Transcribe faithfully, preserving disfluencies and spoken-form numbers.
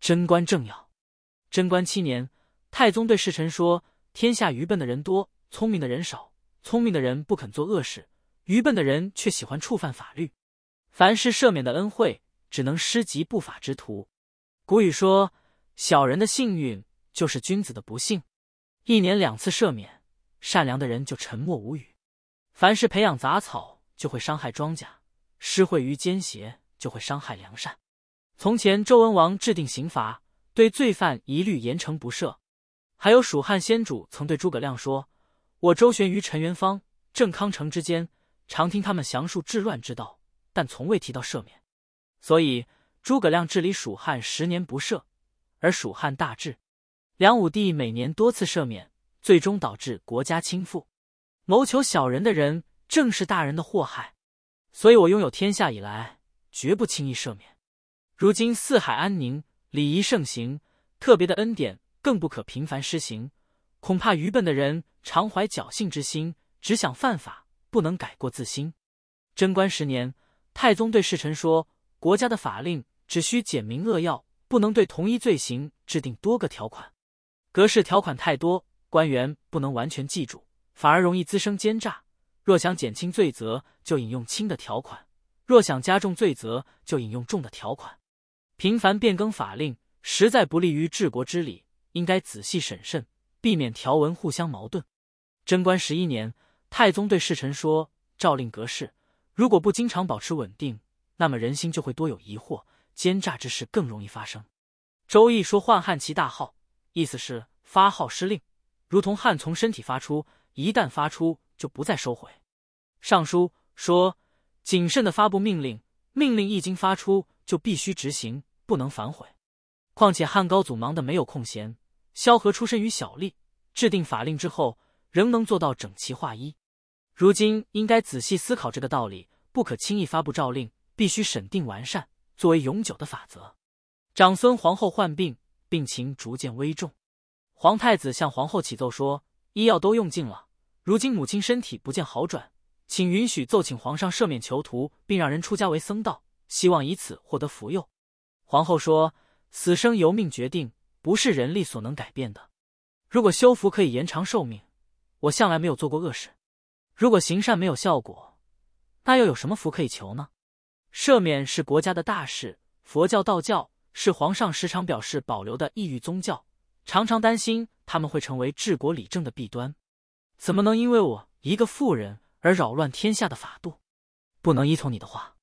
贞观政要。贞观七年，太宗对侍臣说：天下愚笨的人多，聪明的人少。聪明的人不肯做恶事，愚笨的人却喜欢触犯法律。凡是赦免的恩惠，只能施及不法之徒。古语说，小人的幸运就是君子的不幸。一年两次赦免，善良的人就沉默无语。凡是培养杂草，就会伤害庄稼；施惠于奸邪，就会伤害良善。从前周文王制定刑罚，对罪犯一律严惩不赦。还有蜀汉先主曾对诸葛亮说：我周旋于陈元方、郑康成之间，常听他们详述治乱之道，但从未提到赦免。所以诸葛亮治理蜀汉十年不赦，而蜀汉大治。梁武帝每年多次赦免，最终导致国家倾覆。谋求小人的人，正是大人的祸害。所以我拥有天下以来，绝不轻易赦免。如今四海安宁，礼仪盛行，特别的恩典更不可频繁施行。恐怕愚笨的人常怀侥幸之心，只想犯法，不能改过自新。贞观十年，太宗对侍臣说：国家的法令只需简明扼要，不能对同一罪行制定多个条款。格式条款太多，官员不能完全记住，反而容易滋生奸诈。若想减轻罪责，就引用轻的条款；若想加重罪责，就引用重的条款。频繁变更法令，实在不利于治国之理，应该仔细审慎，避免条文互相矛盾。贞观十一年，太宗对侍臣说：诏令格式如果不经常保持稳定，那么人心就会多有疑惑，奸诈之事更容易发生。周易说宦汉其大号，意思是发号施令，如同汗从身体发出，一旦发出就不再收回。尚书说，谨慎的发布命令，命令一经发出就必须执行，不能反悔。况且汉高祖忙得没有空闲，萧何出身于小吏，制定法令之后仍能做到整齐划一。如今应该仔细思考这个道理，不可轻易发布诏令，必须审定完善，作为永久的法则。长孙皇后患病，病情逐渐危重。皇太子向皇后启奏说，医药都用尽了，如今母亲身体不见好转，请允许奏请皇上赦免囚徒，并让人出家为僧道，希望以此获得福佑。皇后说，死生由命决定，不是人力所能改变的。如果修福可以延长寿命，我向来没有做过恶事；如果行善没有效果，那又有什么福可以求呢？赦免是国家的大事，佛教道教是皇上时常表示保留的异域宗教，常常担心他们会成为治国理政的弊端。怎么能因为我一个妇人而扰乱天下的法度？不能依从你的话。